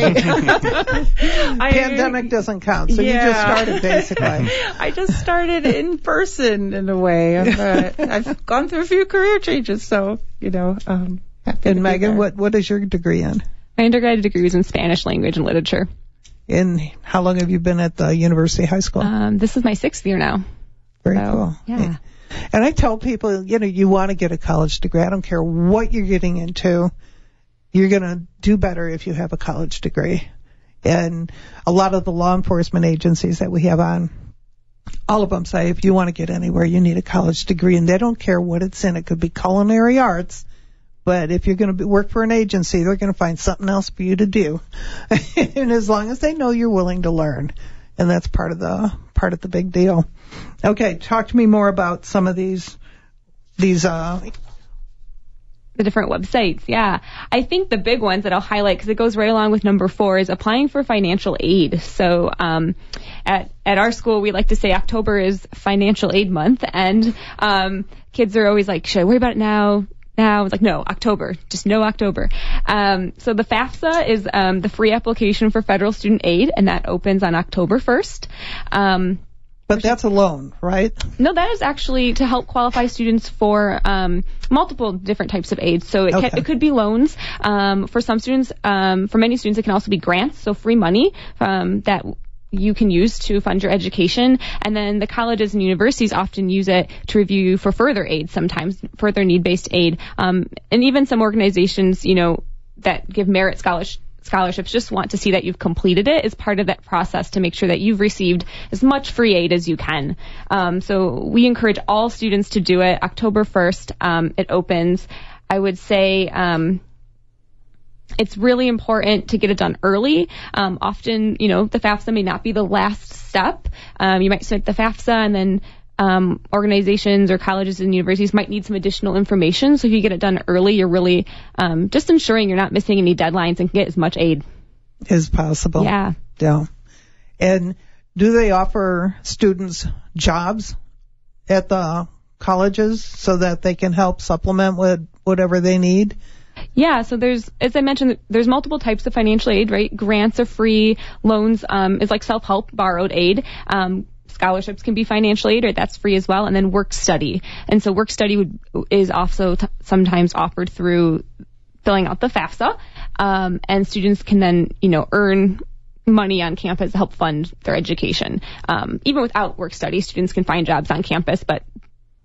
S5: I, I,
S1: Pandemic doesn't count, so
S5: yeah.
S1: you just started basically.
S5: I just started in person in a way. But I've gone through a few career changes, so, you know. Um, happy to
S1: And
S5: be
S1: Megan,
S5: there.
S1: what, what is your degree in?
S4: My undergraduate degree was in Spanish language and literature.
S1: And how long have you been at the University High School?
S4: Um, this is my sixth year now.
S1: Very
S4: so,
S1: cool.
S4: Yeah.
S1: And I tell people, you know, you want to get a college degree. I don't care what you're getting into. You're going to do better if you have a college degree. And a lot of the law enforcement agencies that we have on, all of them say if you want to get anywhere, you need a college degree. And they don't care what it's in. It could be culinary arts. But if you're going to work for an agency, they're going to find something else for you to do. And as long as they know you're willing to learn. And that's part of the part of the big deal. Okay, talk to me more about some of these these uh
S4: The different websites, yeah. I think the big ones that I'll highlight, because it goes right along with number four, is applying for financial aid. So um, at at our school, we like to say October is financial aid month, and um, kids are always like, should I worry about it now? Now it's like, no, October, just no October. Um, so the FAFSA is um, the free application for federal student aid, and that opens on October first. Um,
S1: But that's a loan, right?
S4: No, that is actually to help qualify students for um, multiple different types of aid. So it,
S1: Okay.
S4: can, it could be loans. Um, for some students, um, for many students, it can also be grants, so free money um, that you can use to fund your education. And then the colleges and universities often use it to review you for further aid, sometimes further need-based aid. Um, and even some organizations, you know, that give merit scholarships scholarships just want to see that you've completed it as part of that process to make sure that you've received as much free aid as you can. Um, so we encourage all students to do it. October first, um, it opens. I would say um, it's really important to get it done early. Um, often, you know, the FAFSA may not be the last step. Um, you might submit the FAFSA and then Um, organizations or colleges and universities might need some additional information. So if you get it done early, you're really um, just ensuring you're not missing any deadlines and can get as much aid
S1: Is possible.
S4: Yeah.
S1: Yeah. And do they offer students jobs at the colleges so that they can help supplement with whatever they need?
S4: Yeah, so there's, as I mentioned, there's multiple types of financial aid, right? Grants are free, loans um, is like self-help, borrowed aid. Um, Scholarships can be financial aid, or that's free as well, and then work study. And so work study would, is also t- sometimes offered through filling out the FAFSA, um, and students can then, you know, earn money on campus to help fund their education. Um, even without work study, students can find jobs on campus, but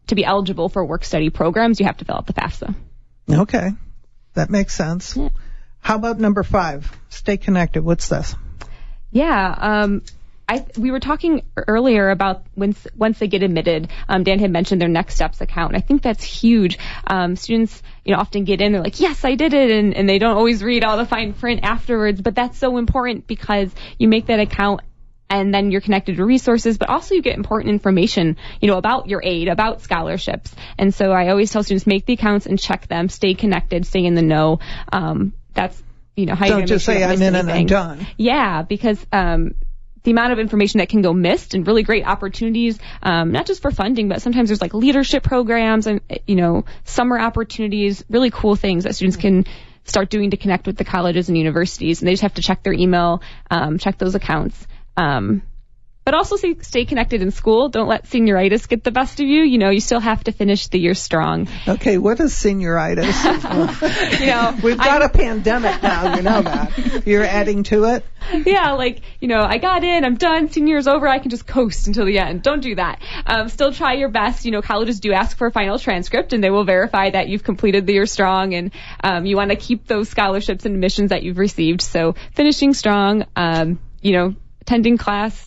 S4: to be eligible for work-study programs, you have to fill out the FAFSA.
S1: Okay. That makes sense.
S4: Yeah.
S1: How about number five? Stay connected. What's this?
S4: Yeah, um, I, we were talking earlier about once, once they get admitted, um, Dan had mentioned their Next Steps account. I think that's huge. Um, students, you know, often get in, they're like, yes, I did it, and, and they don't always read all the fine print afterwards, but that's so important because you make that account and then you're connected to resources, but also you get important information, you know, about your aid, about scholarships. And so I always tell students, make the accounts and check them, stay connected, stay in the know. Um, that's, you know, how
S1: Don't
S4: you're
S1: just say I'm in and I'm done.
S4: Yeah, because, um, the amount of information that can go missed and really great opportunities, um, not just for funding, but sometimes there's like leadership programs and, you know, summer opportunities, really cool things that students can start doing to connect with the colleges and universities. And they just have to check their email, um, check those accounts. Um, but also stay, stay connected in school. Don't let senioritis get the best of you. You know, you still have to finish the year strong.
S1: Okay, what is senioritis?
S4: you know,
S1: We've got
S4: I,
S1: a pandemic now, you know that. You're adding to it?
S4: Yeah, like, you know, I got in, I'm done, senior year's over, I can just coast until the end. Don't do that. Um, still try your best. You know, colleges do ask for a final transcript, and they will verify that you've completed the year strong, and um, you want to keep those scholarships and admissions that you've received. So finishing strong, um, you know, attending class,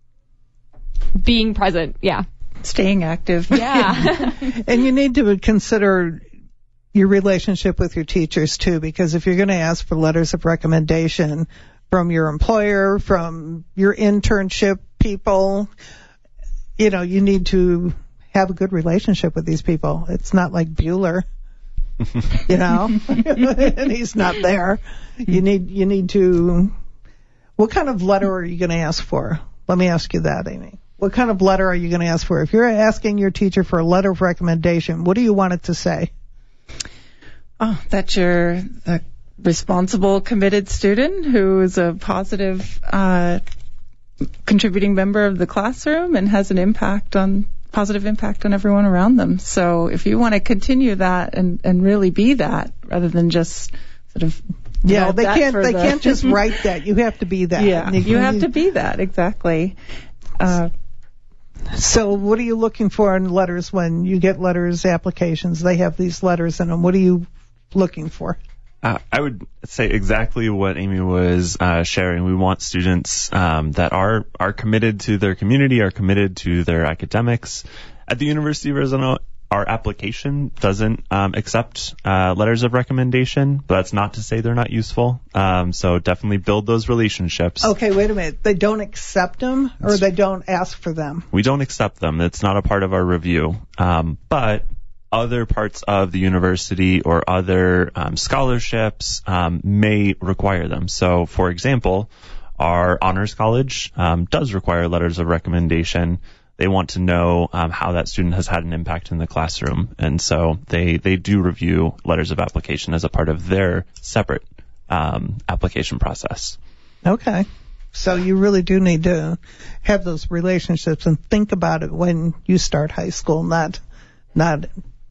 S4: being present, yeah.
S5: Staying active.
S4: Yeah.
S1: And you need to consider your relationship with your teachers too, because if you're going to ask for letters of recommendation from your employer, from your internship people, you know, you need to have a good relationship with these people. It's not like Bueller, you know, and he's not there. You need, you need to, what kind of letter are you going to ask for? Let me ask you that, Amy. What kind of letter are you going to ask for? If you're asking your teacher for a letter of recommendation, what do you want it to say?
S5: Oh, that you're a responsible, committed student who is a positive, uh, contributing member of the classroom and has an impact on, positive impact on everyone around them. So if you want to continue that and, and really be that, rather than just sort of
S1: yeah, they can't they
S5: the,
S1: can't just write that. You have to be that.
S5: Yeah,
S1: you,
S5: you have to be that, exactly. Uh,
S1: So what are you looking for in letters when you get letters, applications? They have these letters in them. What are you looking for?
S3: Uh, I would say exactly what Amy was uh, sharing. We want students um, that are are committed to their community, are committed to their academics. At the University of Arizona, our application doesn't um, accept uh, letters of recommendation, but that's not to say they're not useful. Um, so definitely build those relationships.
S1: Okay, wait a minute. They don't accept them, or they don't ask for them?
S3: We don't accept them. It's not a part of our review. Um, but other parts of the university or other um, scholarships um, may require them. So, for example, our honors college um, does require letters of recommendation. They want to know um, how that student has had an impact in the classroom, and so they they do review letters of application as a part of their separate um, application process.
S1: Okay. So you really do need to have those relationships and think about it when you start high school, not not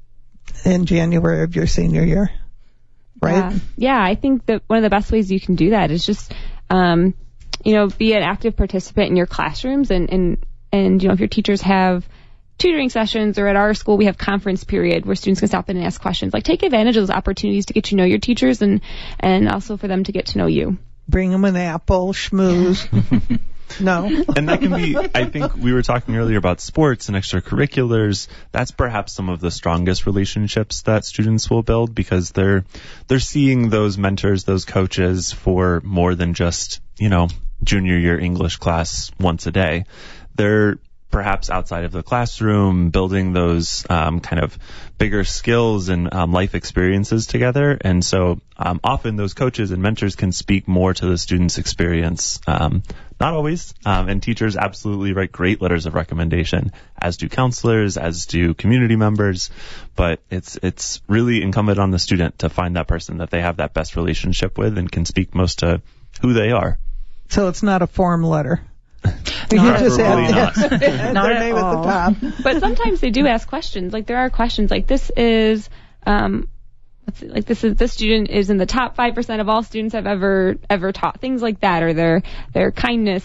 S1: in January of your senior year, right?
S4: Yeah, yeah, I think that one of the best ways you can do that is just, um, you know, be an active participant in your classrooms, and, and, and, you know, if your teachers have tutoring sessions, or at our school we have conference period where students can stop in and ask questions. Like, take advantage of those opportunities to get to know your teachers, and, and also for them to get to know you.
S1: Bring them an apple, schmooze. No.
S3: And that can be, I think we were talking earlier about sports and extracurriculars. That's perhaps some of the strongest relationships that students will build, because they're, they're seeing those mentors, those coaches for more than just, you know, junior year English class once a day. They're perhaps outside of the classroom, building those um, kind of bigger skills and um, life experiences together. And so um, often those coaches and mentors can speak more to the student's experience. Um, not always. Um, and teachers absolutely write great letters of recommendation, as do counselors, as do community members. But it's it's really incumbent on the student to find that person that they have that best relationship with and can speak most to who they are.
S1: So it's not a form letter. You
S3: Not
S1: just
S3: really
S1: add
S3: not.
S1: their
S5: Not at
S1: name at
S5: all.
S1: the top.
S4: But sometimes they do ask questions. Like, there are questions like, this is, um, let's see, like this is this student is in the top five percent of all students I've ever ever taught. Things like that, or their their kindness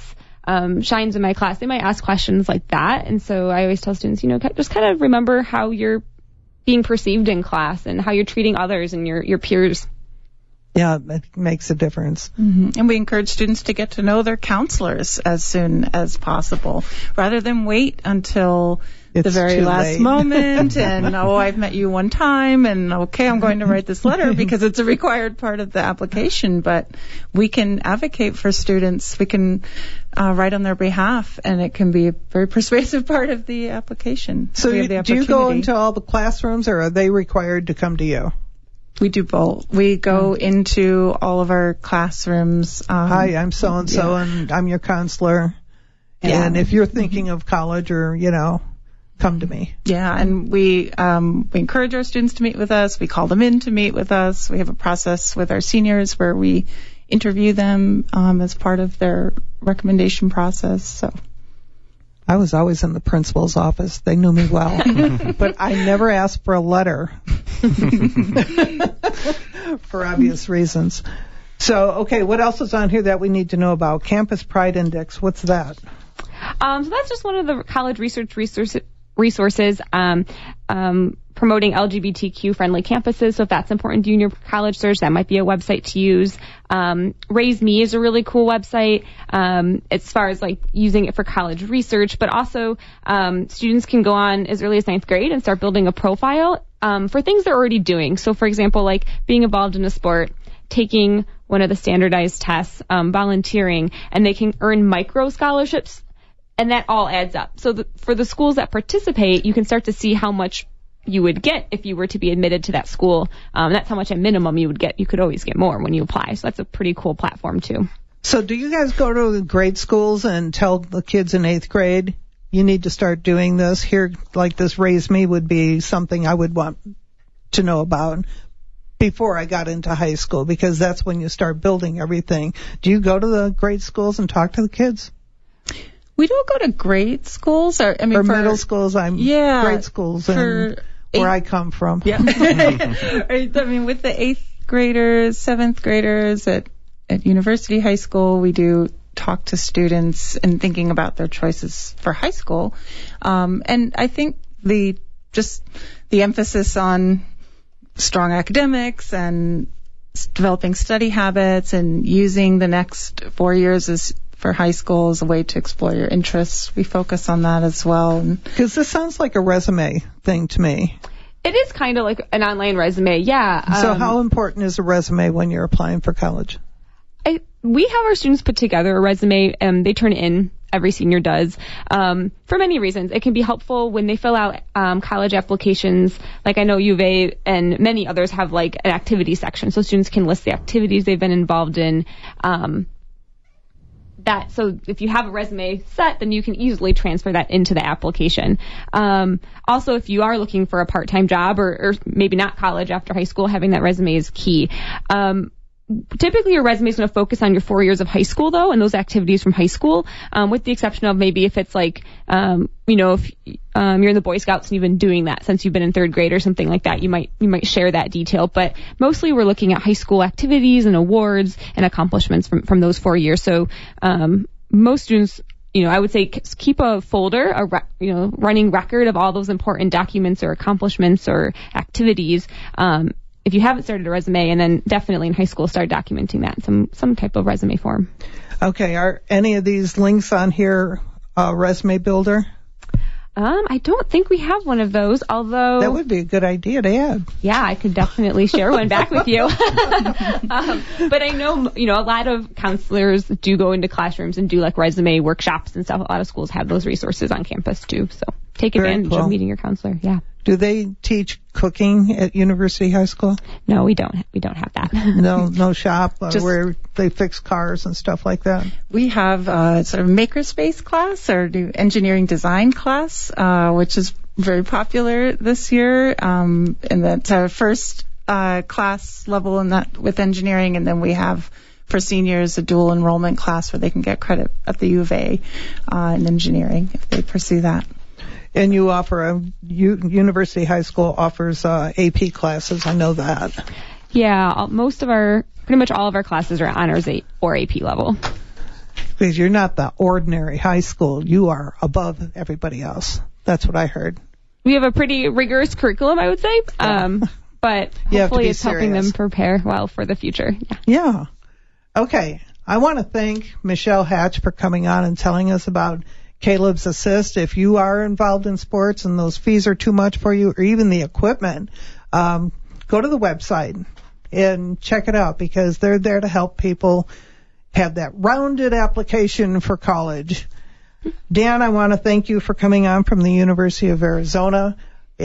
S4: um, shines in my class, they might ask questions like that. And so I always tell students, you know, just kind of remember how you're being perceived in class and how you're treating others and your, your peers.
S1: Yeah, it makes a difference.
S5: Mm-hmm. And we encourage students to get to know their counselors as soon as possible, rather than wait until
S1: it's
S5: the very
S1: too
S5: last
S1: late.
S5: moment and, oh, I've met you one time and, okay, I'm going to write this letter because it's a required part of the application. But we can advocate for students. We can uh, write on their behalf, and it can be a very persuasive part of the application.
S1: So
S5: we
S1: you,
S5: have the
S1: do you go
S5: opportunity.
S1: into all the classrooms, or are they required to come to you?
S5: We do both. We go into all of our classrooms. Um,
S1: Hi, I'm so-and-so,
S5: yeah.
S1: and I'm your counselor.
S5: Yeah.
S1: And if you're thinking of college or, you know, come to me.
S5: Yeah, and we um, we encourage our students to meet with us. We call them in to meet with us. We have a process with our seniors where we interview them um, as part of their recommendation process. So
S1: I was always in the principal's office. They knew me well. But I never asked for a letter for obvious reasons. So, okay, what else is on here that we need to know about? Campus Pride Index, what's that?
S4: Um, so that's just one of the college research resource, resources um, um, promoting L G B T Q-friendly campuses. So if that's important to you in your college search, that might be a website to use. Um, Raise Me is a really cool website um, as far as like using it for college research, but also um, students can go on as early as ninth grade and start building a profile um, for things they're already doing. So for example, like being involved in a sport, taking one of the standardized tests, um, volunteering, and they can earn micro scholarships, and that all adds up. So the, for the schools that participate, you can start to see how much you would get if you were to be admitted to that school. Um, that's how much at minimum you would get. You could always get more when you apply. So that's a pretty cool platform too.
S1: So do you guys go to the grade schools and tell the kids in eighth grade, you need to start doing this? Here, like this Raise Me would be something I would want to know about before I got into high school, because that's when you start building everything. Do you go to the grade schools and talk to the kids?
S5: we don't go to grade schools, or I mean,
S1: or
S5: for,
S1: middle schools. I'm
S5: yeah,
S1: grade schools and where I come from.
S5: Yeah. I mean, with the eighth graders, seventh graders at, at University High School, we do talk to students and thinking about their choices for high school. Um, and I think the just the emphasis on strong academics and developing study habits and using the next four years as for high school as a way to explore your interests. We focus on that as well.
S1: Because this sounds like a resume thing to me.
S4: It is kind of like an online resume, yeah.
S1: So
S4: um,
S1: how important is a resume when you're applying for college?
S4: I, we have our students put together a resume, and they turn it in. Every senior does, um, for many reasons. It can be helpful when they fill out um, college applications. Like I know U of A and many others have like an activity section, so students can list the activities they've been involved in. Um, that so if you have a resume set, then you can easily transfer that into the application. Um, also, if you are looking for a part-time job or, or maybe not college after high school, having that resume is key. Um, Typically, your resume is going to focus on your four years of high school, though, and those activities from high school, um, with the exception of maybe if it's like, um, you know, if um, you're in the Boy Scouts and you've been doing that since you've been in third grade or something like that, you might you might share that detail. But mostly, we're looking at high school activities and awards and accomplishments from from those four years. So um, most students, you know, I would say keep a folder, a re- you know, running record of all those important documents or accomplishments or activities. Um, If you haven't started a resume, and then definitely in high school, start documenting that in some, some type of resume form.
S1: Okay, are any of these links on here uh, Resume Builder?
S4: Um, I don't think we have one of those, although...
S1: That would be a good idea to add.
S4: Yeah, I could definitely share one back with you. um, but I know, you know, a lot of counselors do go into classrooms and do like resume workshops and stuff. A lot of schools have those resources on campus too, so take
S1: Very
S4: advantage
S1: cool.
S4: of meeting your counselor. Yeah.
S1: Do they teach cooking at University High School?
S4: No, we don't. We don't have that.
S1: No, no shop uh,
S5: Just-
S1: where they fix cars and stuff like that.
S5: We have a sort of makerspace class or do engineering design class, uh, which is very popular this year. Um, and that's our first uh, class level in that with engineering, and then we have for seniors a dual enrollment class where they can get credit at the U of A uh, in engineering if they pursue that.
S1: And you offer a U, University High School offers uh, A P classes. I know that.
S4: Yeah, all- most of our, pretty much all of our classes are honors A- or A P level.
S1: Because you're not the ordinary high school. You are above everybody else. That's what I heard.
S4: We have a pretty rigorous curriculum, I would say. Um, but hopefully it's serious. Helping them prepare well for the future. Yeah.
S1: Yeah. Okay. I want to thank Michelle Hatch for coming on and telling us about Caleb's Assist. If you are involved in sports and those fees are too much for you, or even the equipment, um, go to the website and check it out, because they're there to help people have that rounded application for college. Dan, I want to thank you for coming on from the University of Arizona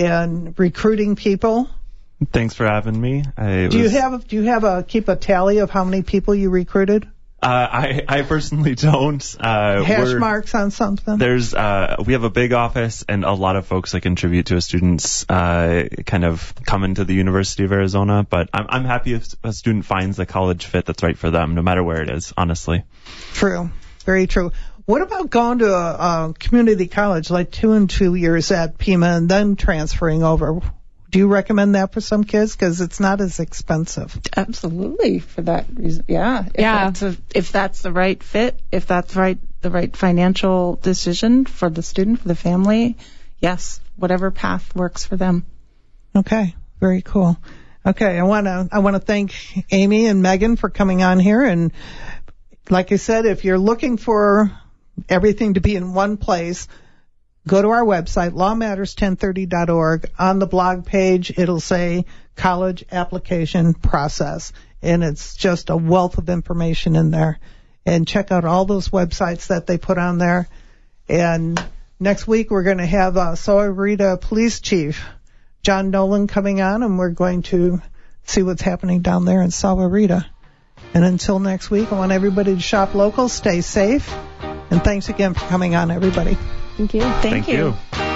S1: and recruiting people.
S3: Thanks for having me. I
S1: do
S3: was,
S1: you have do you have a keep a tally of how many people you recruited?
S3: Uh, I I personally don't. Uh,
S1: Hash marks on something.
S3: There's uh we have a big office, and a lot of folks that contribute to a student's uh kind of come into the University of Arizona. But I'm I'm happy if a student finds a college fit that's right for them, no matter where it is. Honestly.
S1: True. Very true. What about going to a, a community college, like two and two years at Pima, and then transferring over? Do you recommend that for some kids? Because it's not as expensive.
S5: Absolutely, for that reason. Yeah. If
S4: yeah.
S5: That's a, if that's the right fit, if that's right, the right financial decision for the student, for the family, yes, whatever path works for them.
S1: Okay. Very cool. Okay. I want to, I want to thank Amy and Megan for coming on here. And like I said, if you're looking for everything to be in one place, go to our website, law matters ten thirty dot org. On the blog page, it'll say college application process, and it's just a wealth of information in there. And check out all those websites that they put on there. And next week, we're going to have uh, Sahuarita Police Chief John Nolan coming on, and we're going to see what's happening down there in Sahuarita. And until next week, I want everybody to shop local, stay safe, and thanks again for coming on, everybody.
S4: Thank you.
S5: Thank,
S3: Thank
S5: you.
S3: you.